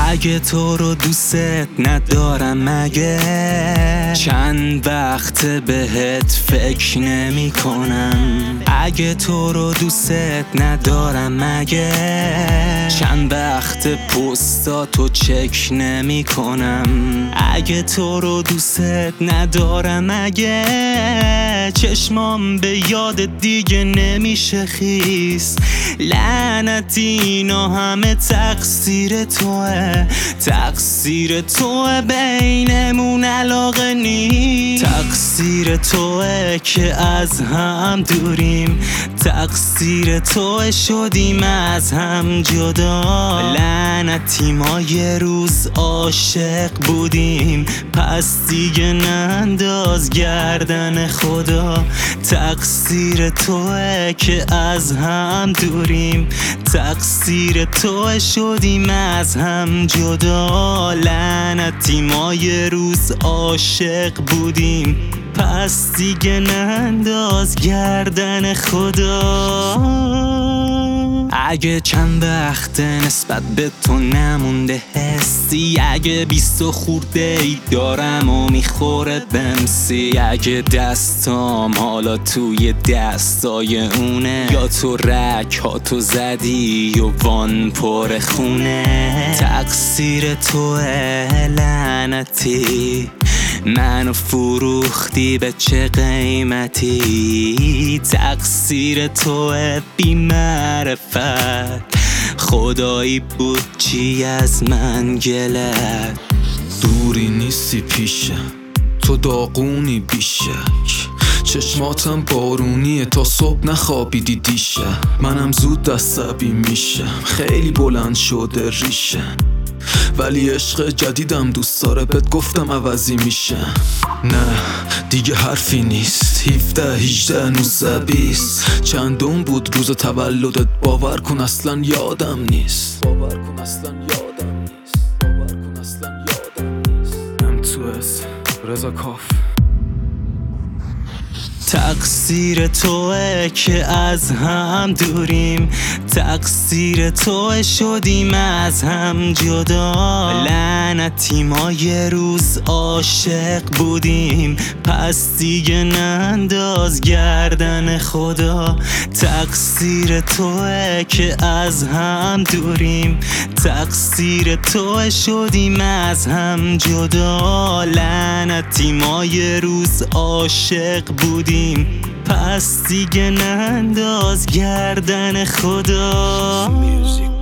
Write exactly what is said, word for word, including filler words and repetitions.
اگه تو رو دوست ندارم مگه چند وقت بهت فکر نمی کنم. اگه تو رو دوست ندارم مگه چند وقت پستاتو چک نمی کنم. اگه تو رو دوست ندارم مگه چشمام به یاد دیگه نمیشه خیس. لعنتی اینا همه تقصیر توه، تقصیر توه بینمون علاقه نیست. تقصیر توه که از هم دوریم، تقصیر توه شدیم از هم جدا. لعنتی ما یه روز عاشق بودیم، پس دیگه ننداز گردن خدا. تقصیر توه که از هم دوریم، تقصیر توه شدیم از هم جدا. لعنتی ما یه روز عاشق بودیم، پس دیگه ننداز گردن خدا. اگه چند وقت نسبت به تو نمونده حسی، اگه بیست و خورده ای دارم و میخوره بمسی، اگه دستام حالا توی دستای اونه یا تو رک ها تو زدی و وان پر خونه. تقصیر توه لعنتی، منو فروختی به چه قیمتی. تقصیر توه بی معرفت، خدایی بود چی از من گلت. دوری نیستی پیشم، تو داغونی بیشک، چشماتم بارونیه تا صبح نخوابیدی دیشب. منم زود عصبی میشم، خیلی بلند شده ریشم، ولی عشق جدیدم دوست داره بهت گفتم عوضی میشم. نه دیگه حرفی نیست، هفده هجده نوزده بیست چندون بود روز تولدت، باور کن اصلا یادم نیست. باور کن اصلا یادم نیست. باور کن اصلا یادم نیست. ام تو اس رضا کاف. تقصیر توه که از هم دوریم، تقصیر توه شدیم از هم جدا. لعنتی ما یه روز عاشق بودیم، پس دیگه ننداز گردن خدا. تقصیر توه که از هم دوریم، تقصیر توه شدیم از هم جدا. لعنتی ما یه روز عاشق بودیم، پس دیگه ننداز گردن خدا.